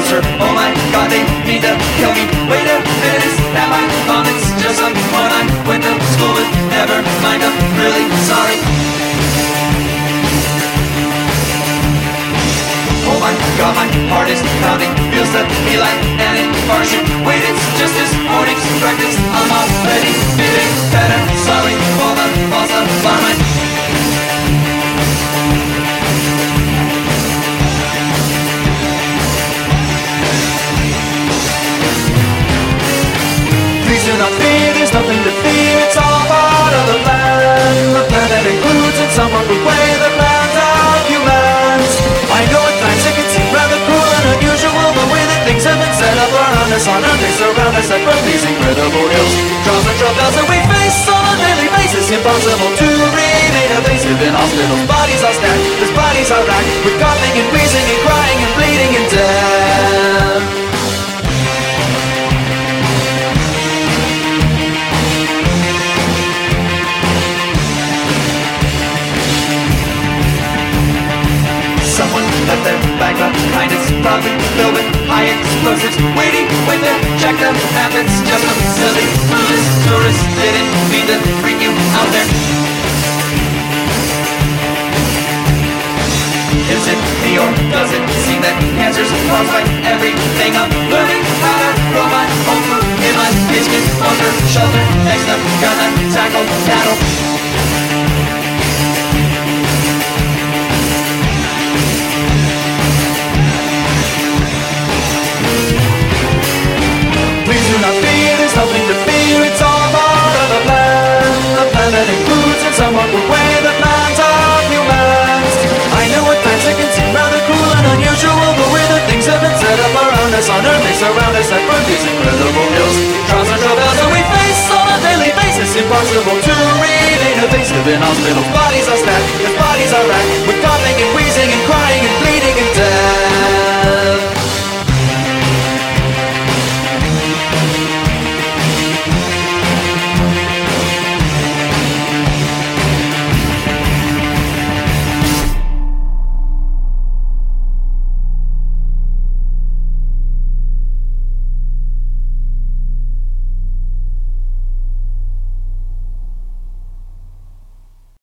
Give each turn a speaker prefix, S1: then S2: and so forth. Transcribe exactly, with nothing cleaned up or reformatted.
S1: closer. Oh my God, they need to kill me. Wait a minute, is that my mom? It's just someone I went to school with. Never mind, I'm really sorry. Oh my God, my heart is pounding. Feels to me like an infarction. Wait, it's just this morning's breakfast. I'm already feeling better. Sorry for the false alarm. Please do not fear, there's nothing to fear. It's all part of the plan. The plan that includes in some ugly way the plans of humans. I know at times it can seem rather cruel and unusual, the way that things have been set up around us. On earth they surround us like from these incredible hills. Trials and troubles that we face on a daily basis. Impossible to remain evasive in hospitals. Bodies are stacked, as bodies are racked with coughing and wheezing and crying and bleeding and death. Someone left their bag behind. It's probably filled with high explosives, waiting with their check them half. It's just a silly clueless tourist. Didn't mean to freak you out there. Is it me or does it seem that cancer's caused by everything? I'm learning how to grow my own food in my basement under shelter. Next I'm gonna tackle cattle. Nothing to fear, it's all part of the plan. The plan that includes in somewhat the way the plans of humans. I know at times it can seem rather cruel and unusual, the way that things have been set up around us. On earth they surround us like from these incredible hills. Trials and troubles that we face on a daily basis. Impossible to remain evasive in hospitals. Bodies are stacked, as bodies are racked with coughing and wheezing and crying and bleeding and